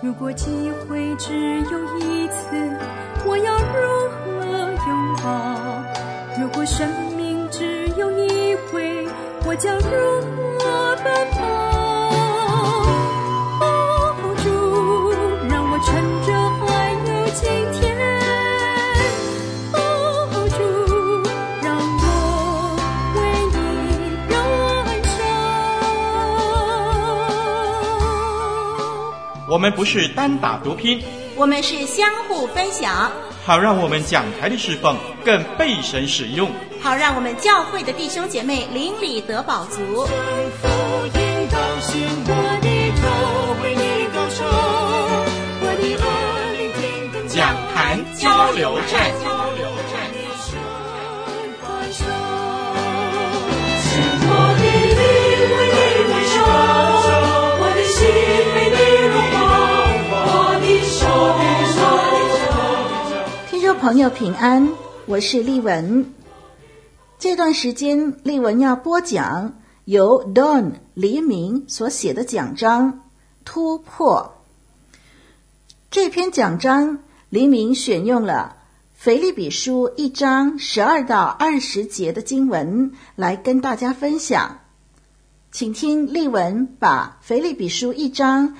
如果机会只有一次，我要如何拥抱？如果生命只有一回，我将如何奔跑？哦，主，让我趁着还有今天。哦，主，让我为你燃烧。 我们不是单打独拼， 我们是相互分享， 好让我们讲台的侍奉更被神使用， 好让我们教会的弟兄姐妹邻里得饱足。 福音高兴我的头为你高唱，我的耳聆听讲坛交流站。 我的灵为你燃烧，我的心为你融化，我的手。 听众朋友平安，我是丽文。这段时间丽文要播讲由 Don 黎明所写的讲章突破。这篇讲章黎明选用了腓立比书1章12到20节的经文来跟大家分享，请听丽文把腓立比书1章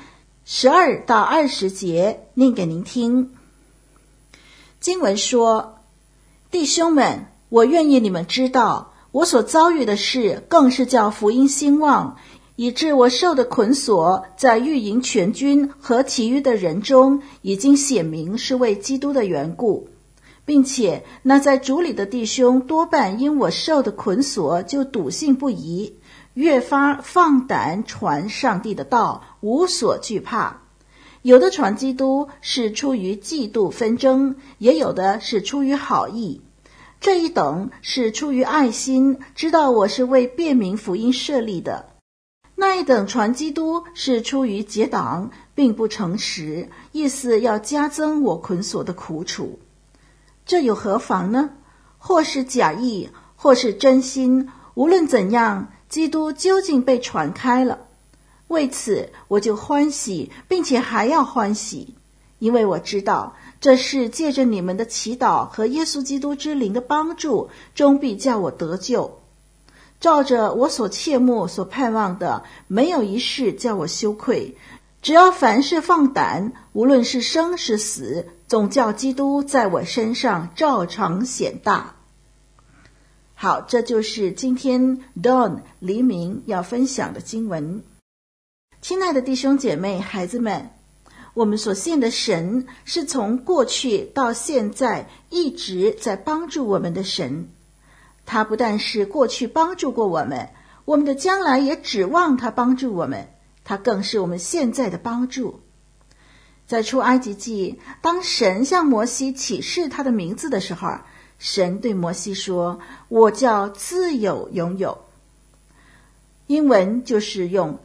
12到20节念给您听。经文说：弟兄们，我愿意你们知道，我所遭遇的事更是叫福音兴旺，以致我受的捆锁在御营全军和其余的人中已经显明是为基督的缘故，并且那在主里的弟兄多半因我受的捆锁就笃信不疑，越发放胆传上帝的道，无所惧怕。有的传基督是出于嫉妒纷争，也有的是出于好意。这一等是出于爱心，知道我是为辨明福音设立的。那一等传基督是出于结党，并不诚实，意思要加增我捆锁的苦楚。这有何妨呢？或是假意，或是真心，无论怎样，基督究竟被传开了。为此我就欢喜，并且还要欢喜，因为我知道这事借着你们的祈祷和耶稣基督之灵的帮助，终必叫我得救。照着我所切慕所盼望的，没有一事叫我羞愧。只要凡事放胆，无论是生是死，总叫基督在我身上照常显大。好，这就是今天 Don 黎明要分享的经文。亲爱的弟兄姐妹孩子们，我们所信的神是从过去到现在一直在帮助我们的神。他不但是过去帮助过我们，我们的将来也指望他帮助我们，他更是我们现在的帮助。在出埃及记，当神向摩西启示他的名字的时候，神对摩西说：我叫自有永有。英文就是用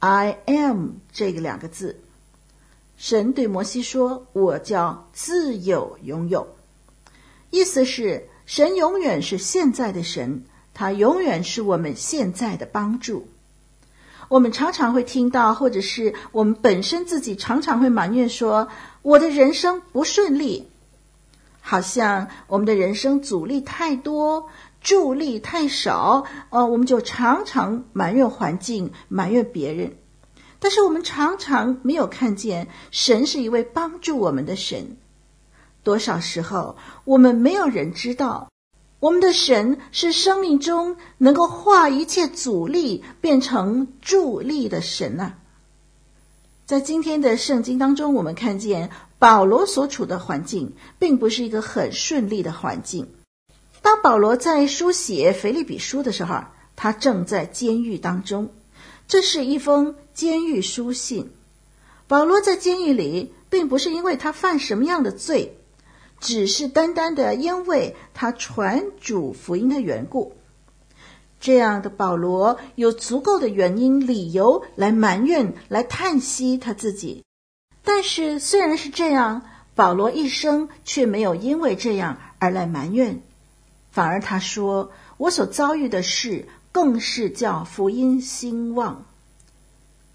I am 这个2个字。神对摩西说：我叫自有永有。意思是神永远是现在的神，他永远是我们现在的帮助。我们常常会听到，或者是我们本身自己常常会埋怨说，我的人生不顺利，好像我们的人生阻力太多，助力太少，我们就常常埋怨环境，埋怨别人。但是我们常常没有看见神是一位帮助我们的神。多少时候我们没有人知道，我们的神是生命中能够化一切阻力变成助力的神啊。在今天的圣经当中，我们看见保罗所处的环境并不是一个很顺利的环境。当保罗在书写腓立比书的时候，他正在监狱当中，这是一封监狱书信。保罗在监狱里并不是因为他犯什么样的罪，只是单单的因为他传主福音的缘故。这样的保罗有足够的原因理由来埋怨，来叹息他自己。但是虽然是这样，保罗一生却没有因为这样而来埋怨，反而他说，我所遭遇的事更是叫福音兴旺。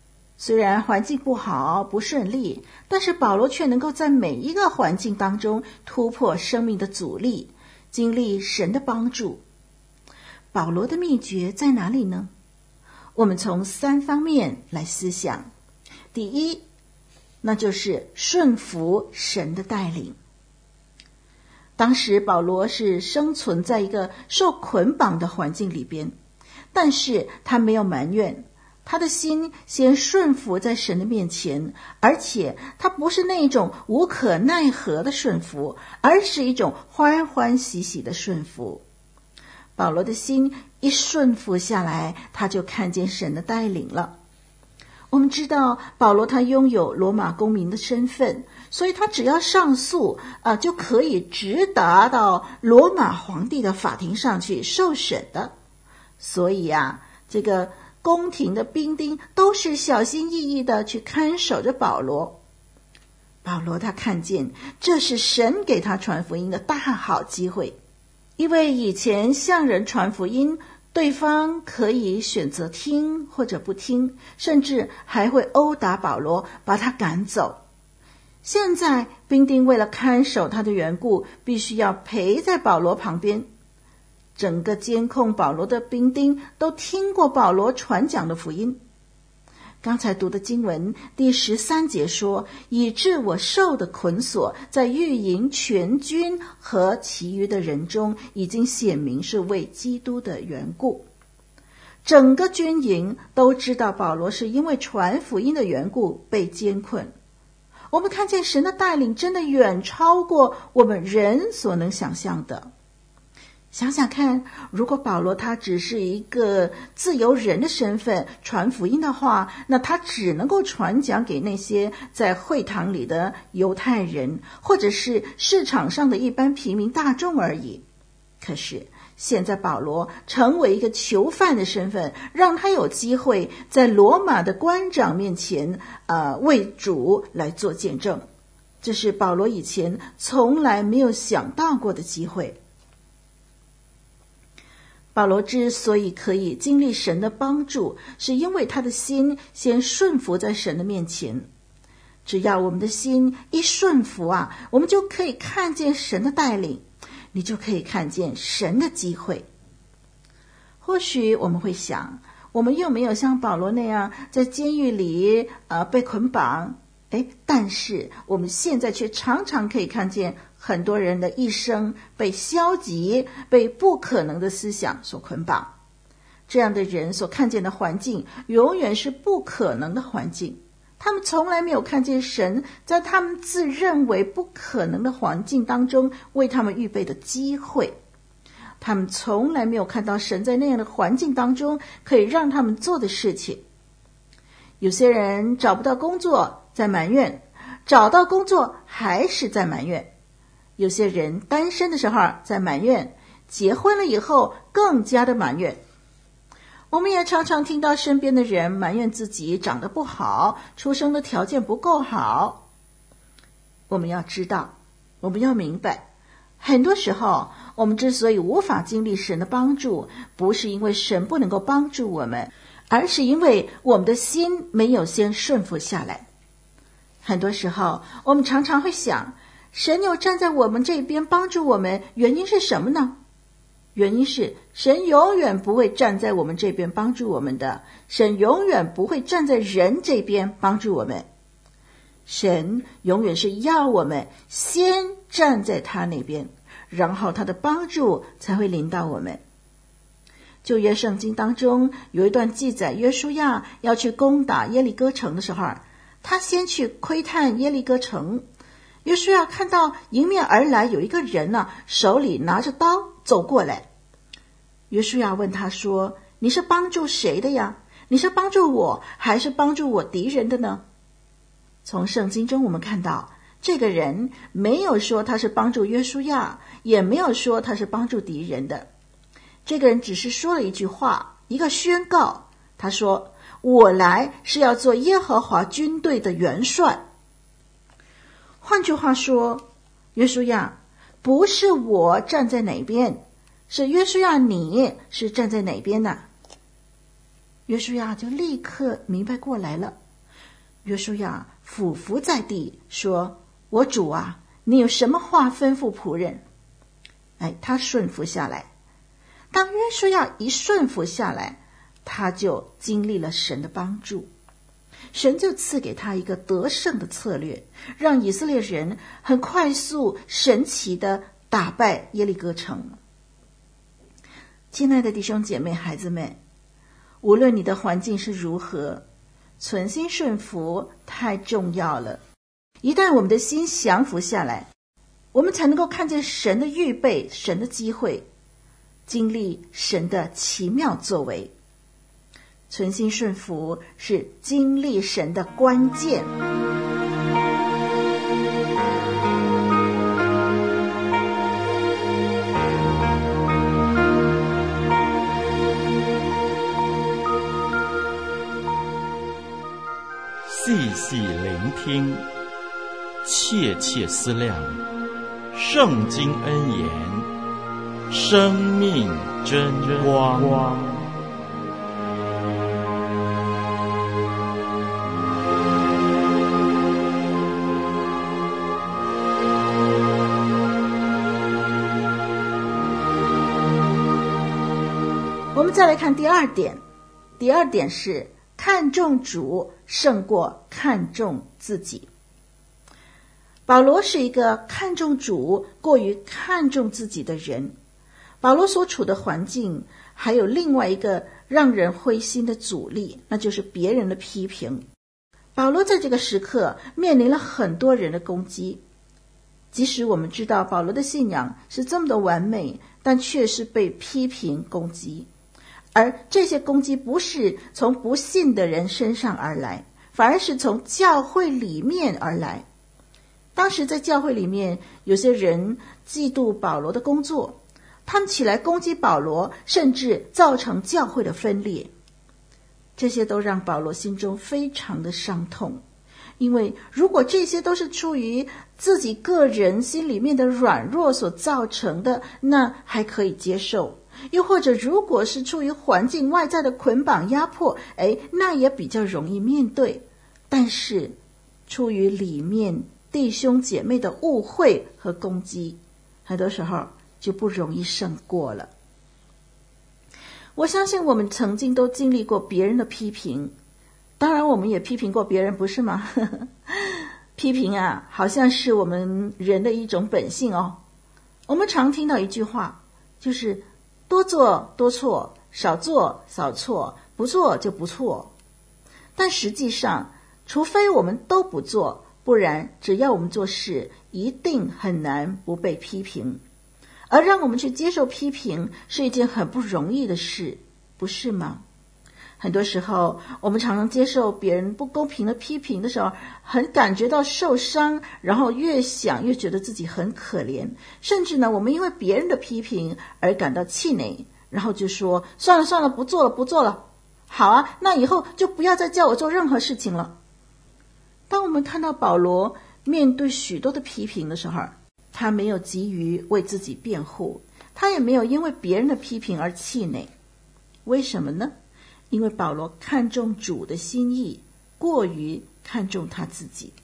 虽然环境不好、不顺利，但是保罗却能够在每一个环境当中突破生命的阻力，经历神的帮助。保罗的秘诀在哪里呢？我们从3方面来思想。第一，那就是顺服神的带领。当时保罗是生存在一个受捆绑的环境里边，但是他没有埋怨，他的心先顺服在神的面前，而且他不是那种无可奈何的顺服，而是一种欢欢喜喜的顺服。保罗的心一顺服下来，他就看见神的带领了。我们知道保罗他拥有罗马公民的身份，所以他只要上诉就可以直达到罗马皇帝的法庭上去受审的。所以这个宫廷的兵丁都是小心翼翼的去看守着保罗。保罗他看见这是神给他传福音的大好机会，因为以前向人传福音，对方可以选择听或者不听，甚至还会殴打保罗，把他赶走。现在兵丁为了看守他的缘故，必须要陪在保罗旁边。整个监控保罗的兵丁都听过保罗传讲的福音。刚才读的经文第13节说，以致我受的捆锁在御营全军和其余的人中已经显明是为基督的缘故。整个军营都知道保罗是因为传福音的缘故被监困。我们看见神的带领真的远超过我们人所能想象的。想想看，如果保罗他只是一个自由人的身份传福音的话，那他只能够传讲给那些在会堂里的犹太人，或者是市场上的一般平民大众而已。可是现在保罗成为一个囚犯的身份，让他有机会在罗马的官长面前为主来做见证。这是保罗以前从来没有想到过的机会。保罗之所以可以经历神的帮助，是因为他的心先顺服在神的面前。只要我们的心一顺服我们就可以看见神的带领，你就可以看见神的机会。或许我们会想，我们又没有像保罗那样在监狱里被捆绑，但是我们现在却常常可以看见很多人的一生被消极、被不可能的思想所捆绑。这样的人所看见的环境永远是不可能的环境，他们从来没有看见神在他们自认为不可能的环境当中为他们预备的机会，他们从来没有看到神在那样的环境当中可以让他们做的事情。有些人找不到工作在埋怨，找到工作还是在埋怨。有些人单身的时候在埋怨，结婚了以后更加的埋怨。我们也常常听到身边的人埋怨自己长得不好，出生的条件不够好。我们要知道，我们要明白，很多时候我们之所以无法经历神的帮助，不是因为神不能够帮助我们，而是因为我们的心没有先顺服下来。很多时候我们常常会想，神有站在我们这边帮助我们，原因是什么呢？原因是神永远不会站在我们这边帮助我们的，神永远不会站在人这边帮助我们。神永远是要我们先站在他那边，然后他的帮助才会临到我们。旧约圣经当中有一段记载，约书亚要去攻打耶利哥城的时候，他先去窥探耶利哥城。约书亚看到迎面而来有一个人手里拿着刀走过来。约书亚问他说，你是帮助谁的呀？你是帮助我还是帮助我敌人的呢？从圣经中我们看到，这个人没有说他是帮助约书亚，也没有说他是帮助敌人的。这个人只是说了一句话，一个宣告。他说，我来是要做耶和华军队的元帅。换句话说，约书亚不是我站在哪边，是约书亚你是站在哪边呢？约书亚就立刻明白过来了， 约书亚俯伏在地说，我主啊，你有什么话吩咐仆人？他顺服下来。当约书亚一顺服下来，他就经历了神的帮助，神就赐给他一个得胜的策略，让以色列人很快速神奇的打败耶利哥城。亲爱的弟兄姐妹孩子们，无论你的环境是如何，存心顺服太重要了。一旦我们的心降服下来，我们才能够看见神的预备，神的机会，经历神的奇妙作为。存心顺服是经历神的关键。 细细聆听，切切思量，圣经恩言，生命真光。 我们再来看第二点。第二点是看重主胜过看重自己。保罗是一个看重主过于看重自己的人。保罗所处的环境还有另外一个让人灰心的阻力，那就是别人的批评。保罗在这个时刻面临了很多人的攻击。即使我们知道保罗的信仰是这么的完美，但却是被批评攻击。而这些攻击不是从不信的人身上而来，反而是从教会里面而来。当时在教会里面，有些人嫉妒保罗的工作，他们起来攻击保罗，甚至造成教会的分裂。这些都让保罗心中非常的伤痛，因为如果这些都是出于自己个人心里面的软弱所造成的，那还可以接受。又或者如果是出于环境外在的捆绑压迫，那也比较容易面对。但是出于里面弟兄姐妹的误会和攻击，很多时候就不容易胜过了。我相信我们曾经都经历过别人的批评，当然我们也批评过别人，不是吗？批评啊，好像是我们人的一种本性哦。我们常听到一句话，就是多做多错，少做少错，不做就不错。但实际上，除非我们都不做，不然只要我们做事，一定很难不被批评。而让我们去接受批评是一件很不容易的事，不是吗？很多时候我们常常接受别人不公平的批评的时候，很感觉到受伤，然后越想越觉得自己很可怜，甚至呢，我们因为别人的批评而感到气馁，然后就说算了算了，不做了，好啊，那以后就不要再叫我做任何事情了。当我们看到保罗面对许多的批评的时候，他没有急于为自己辩护，他也没有因为别人的批评而气馁。为什么呢？因为保罗看重主的心意，过于看重他自己。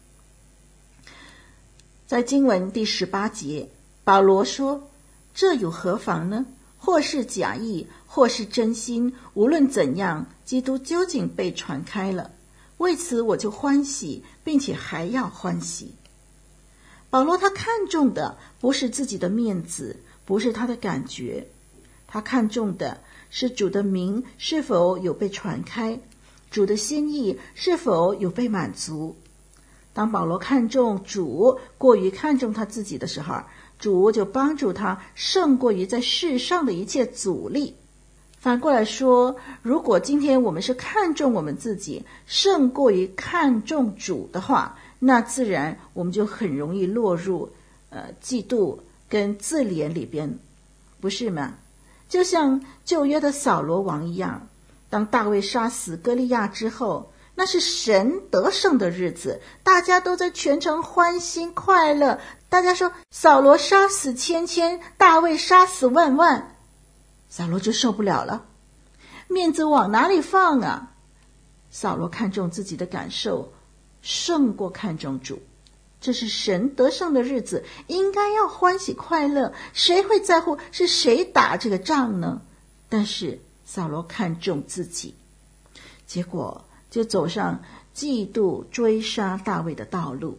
在经文第18节，保罗说，这有何妨呢？或是假意，或是真心，无论怎样，基督究竟被传开了，为此我就欢喜，并且还要欢喜。保罗他看重的不是自己的面子，不是他的感觉，他看重的是主的名是否有被传开，主的心意是否有被满足。当保罗看重主过于看重他自己的时候，主就帮助他胜过于在世上的一切阻力。反过来说，如果今天我们是看重我们自己胜过于看重主的话，那自然我们就很容易落入嫉妒跟自怜里边，不是吗？就像旧约的扫罗王一样，当大卫杀死歌利亚之后，那是神得胜的日子，大家都在全城欢欣快乐，大家说扫罗杀死千千，大卫杀死万万。扫罗就受不了了，面子往哪里放啊？扫罗看重自己的感受， 胜过看重主。这是神得胜的日子，应该要欢喜快乐，谁会在乎是谁打这个仗呢？但是扫罗看重自己，结果就走上嫉妒追杀大卫的道路。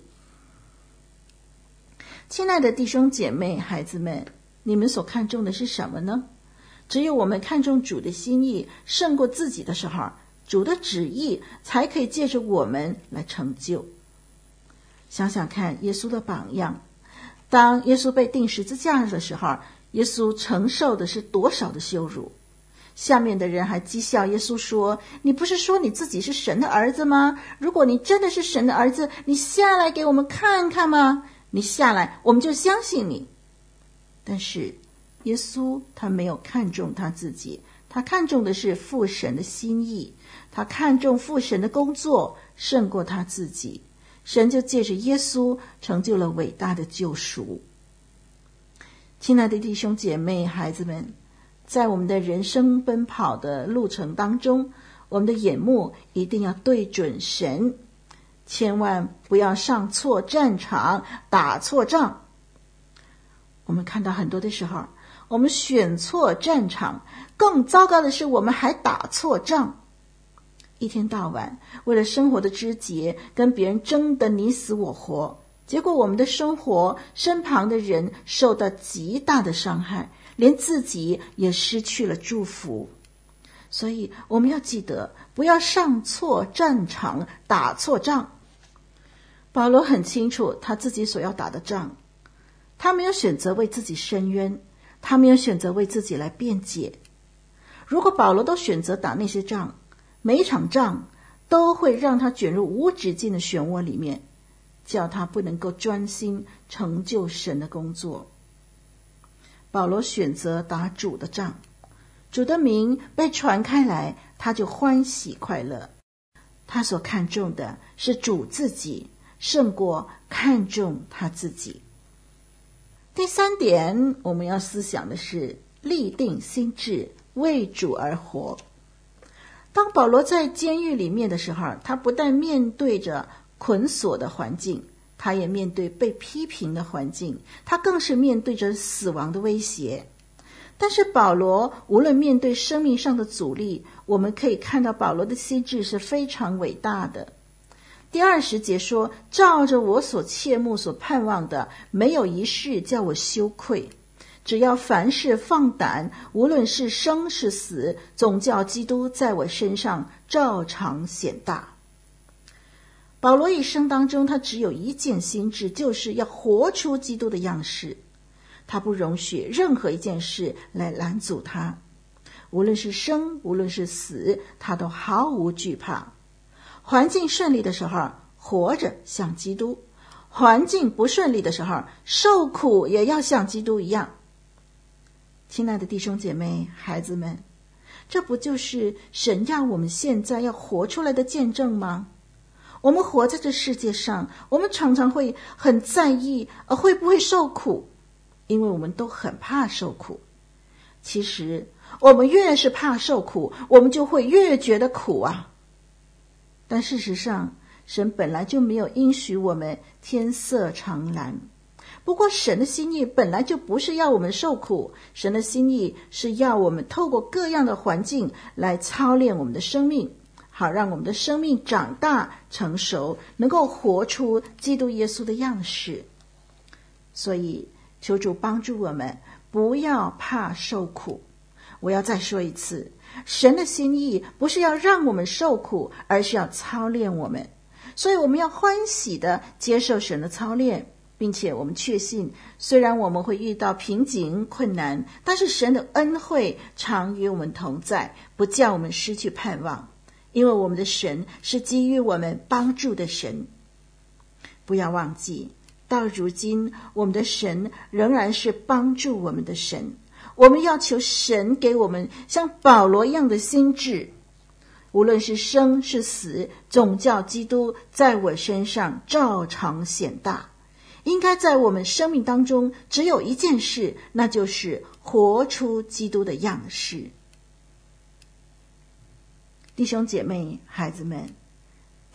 亲爱的弟兄姐妹孩子们，你们所看重的是什么呢？只有我们看重主的心意胜过自己的时候，主的旨意才可以借着我们来成就。想想看耶稣的榜样，当耶稣被钉十字架的时候，耶稣承受的是多少的羞辱。下面的人还讥笑耶稣说，你不是说你自己是神的儿子吗？如果你真的是神的儿子，你下来给我们看看吗？你下来我们就相信你。但是耶稣他没有看重他自己，他看重的是父神的心意，他看重父神的工作胜过他自己。神就借着耶稣成就了伟大的救赎。亲爱的弟兄姐妹孩子们，在我们的人生奔跑的路程当中，我们的眼目一定要对准神，千万不要上错战场，打错仗。我们看到很多的时候，我们选错战场，更糟糕的是我们还打错仗。一天到晚为了生活的枝节跟别人争得你死我活，结果我们的生活身旁的人受到极大的伤害，连自己也失去了祝福。所以我们要记得不要上错战场，打错仗。保罗很清楚他自己所要打的仗，他没有选择为自己申冤，他没有选择为自己来辩解。如果保罗都选择打那些仗，每一场仗都会让他卷入无止境的漩涡里面，叫他不能够专心成就神的工作。保罗选择打主的仗，主的名被传开来，他就欢喜快乐。他所看重的是主自己，胜过看重他自己。第三点，我们要思想的是立定心志，为主而活。当保罗在监狱里面的时候，他不但面对着捆锁的环境，他也面对被批评的环境，他更是面对着死亡的威胁。但是保罗无论面对生命上的阻力，我们可以看到保罗的心志是非常伟大的。第20节说，照着我所切慕所盼望的，没有一事叫我羞愧。只要凡事放胆，无论是生是死，总叫基督在我身上照常显大。保罗一生当中，他只有一件心志，就是要活出基督的样式。他不容许任何一件事来拦阻他，无论是生，无论是死，他都毫无惧怕。环境顺利的时候，活着像基督；环境不顺利的时候，受苦也要像基督一样。亲爱的弟兄姐妹孩子们，这不就是神要我们现在要活出来的见证吗？我们活在这世界上，我们常常会很在意会不会受苦，因为我们都很怕受苦。其实我们越是怕受苦，我们就会越觉得苦啊。但事实上，神本来就没有应许我们天色常蓝。不过神的心意本来就不是要我们受苦，神的心意是要我们透过各样的环境来操练我们的生命，好让我们的生命长大成熟，能够活出基督耶稣的样式。所以求主帮助我们不要怕受苦。我要再说一次，神的心意不是要让我们受苦，而是要操练我们。所以我们要欢喜的接受神的操练，并且我们确信，虽然我们会遇到瓶颈困难，但是神的恩惠常与我们同在，不叫我们失去盼望，因为我们的神是给予我们帮助的神。不要忘记，到如今我们的神仍然是帮助我们的神。我们要求神给我们像保罗一样的心志，无论是生是死，总叫基督在我身上照常显大。应该在我们生命当中只有一件事，那就是活出基督的样式。弟兄姐妹孩子们，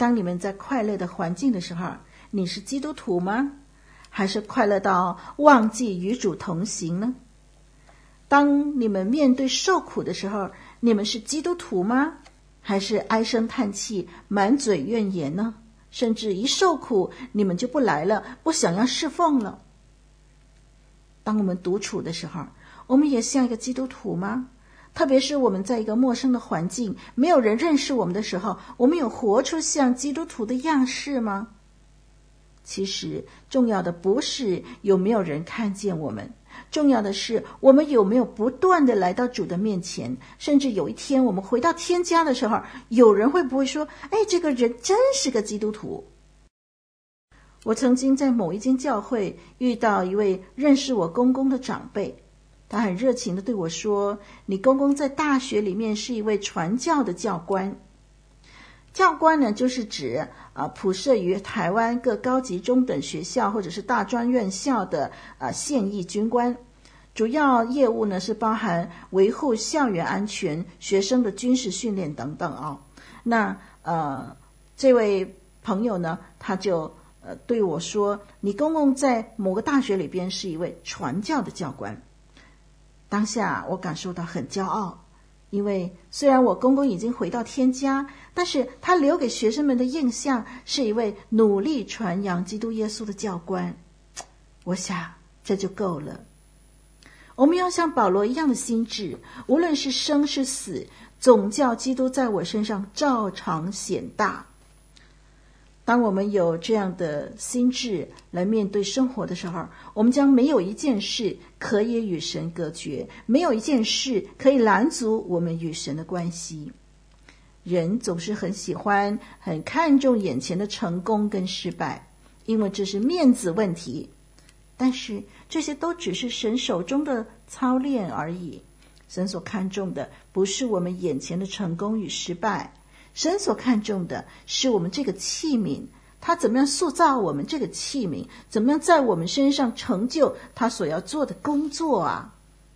当你们在快乐的环境的时候，你是基督徒吗？还是快乐到忘记与主同行呢？当你们面对受苦的时候，你们是基督徒吗？还是唉声叹气，满嘴怨言呢？甚至一受苦，你们就不来了，不想要侍奉了。当我们独处的时候，我们也像一个基督徒吗？特别是我们在一个陌生的环境，没有人认识我们的时候，我们有活出像基督徒的样式吗？其实重要的不是有没有人看见我们，重要的是我们有没有不断的来到主的面前，甚至有一天我们回到天家的时候，有人会不会说，这个人真是个基督徒。我曾经在某一间教会遇到一位认识我公公的长辈，他很热情地对我说，你公公在大学里面是一位传教的教官。教官呢，就是指普设于台湾各高级中等学校或者是大专院校的现役军官，主要业务呢是包含维护校园安全、学生的军事训练等等那这位朋友呢，他就对我说，你公公在某个大学里边是一位传教的教官。当下我感受到很骄傲，因为虽然我公公已经回到天家，但是他留给学生们的印象是一位努力传扬基督耶稣的教官。我想这就够了。我们要像保罗一样的心志，无论是生是死，总叫基督在我身上照常显大。当我们有这样的心志来面对生活的时候，我们将没有一件事可以与神隔绝，没有一件事可以拦阻我们与神的关系。人总是很喜欢、很看重眼前的成功跟失败，因为这是面子问题。但是这些都只是神手中的操练而已。神所看重的不是我们眼前的成功与失败，神所看重的是我们这个器皿，他怎么样塑造我们这个器皿，怎么样在我们身上成就他所要做的工作啊。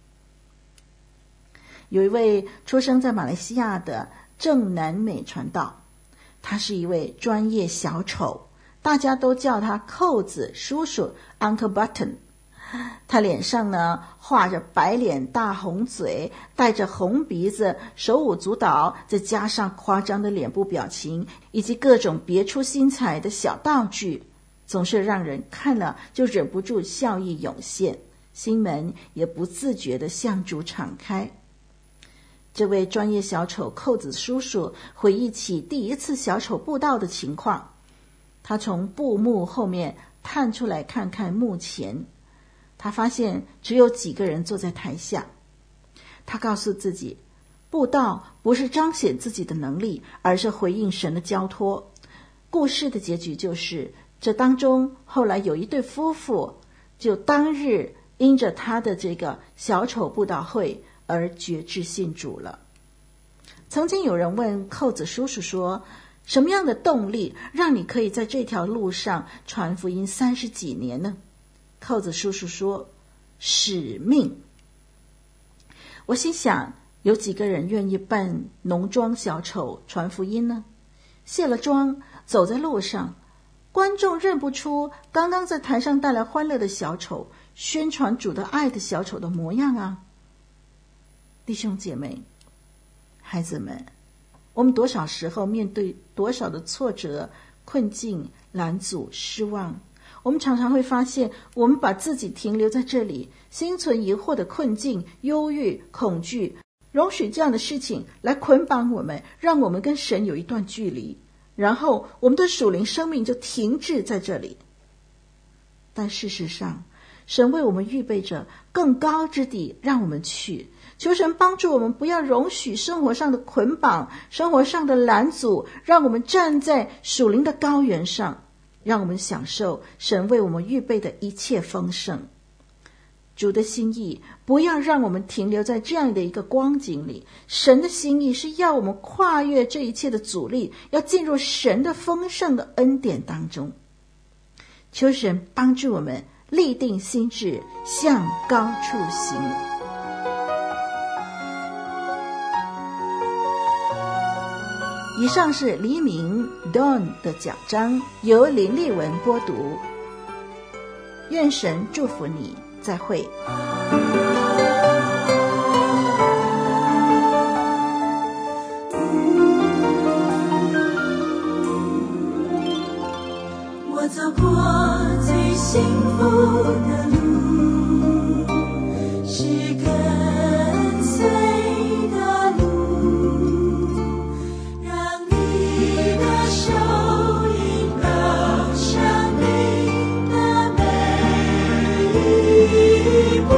有一位出生在马来西亚的郑南美传道，他是一位专业小丑，大家都叫他扣子叔叔 Uncle Button。他脸上呢画着白脸大红嘴，带着红鼻子，手舞足蹈，再加上夸张的脸部表情以及各种别出心裁的小道具，总是让人看了就忍不住笑意涌现，心门也不自觉地向主敞开。这位专业小丑扣子叔叔回忆起第一次小丑布道的情况，他从布幕后面探出来看看幕前，他发现只有几个人坐在台下。他告诉自己，布道不是彰显自己的能力，而是回应神的交托。故事的结局就是，这当中后来有一对夫妇就当日因着他的这个小丑布道会而决志信主了。曾经有人问扣子叔叔说，什么样的动力让你可以在这条路上传福音30几年呢？扣子叔叔说，使命。我心想，有几个人愿意扮浓妆小丑传福音呢？卸了妆走在路上，观众认不出刚刚在台上带来欢乐的小丑，宣传主的爱的小丑的模样啊。弟兄姐妹，孩子们，我们多少时候面对多少的挫折、困境、拦阻、失望，我们常常会发现，我们把自己停留在这里，心存疑惑的困境、忧郁、恐惧，容许这样的事情来捆绑我们，让我们跟神有一段距离，然后我们的属灵生命就停滞在这里。但事实上，神为我们预备着更高之地让我们去，求神帮助我们不要容许生活上的捆绑、生活上的拦阻，让我们站在属灵的高原上，让我们享受神为我们预备的一切丰盛。主的心意不要让我们停留在这样的一个光景里，神的心意是要我们跨越这一切的阻力，要进入神的丰盛的恩典当中。求神帮助我们立定心志，向高处行。 以上是黎明 Dawn 的讲章，由林丽文播读。愿神祝福你，再会。 我走过最幸福的路，是跟随的路，让你的手引导生命的每一步。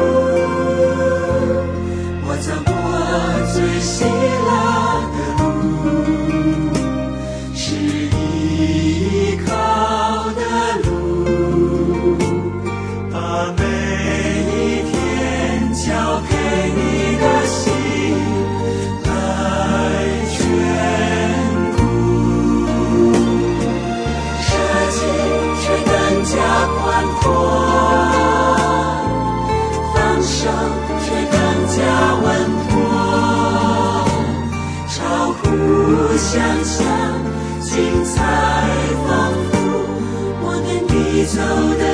我走过最喜乐的路，是依靠的路，把每一天交给你的心来眷顾，世界却更加宽阔，放手却更加稳妥，超乎想象，精彩丰富，我跟你走的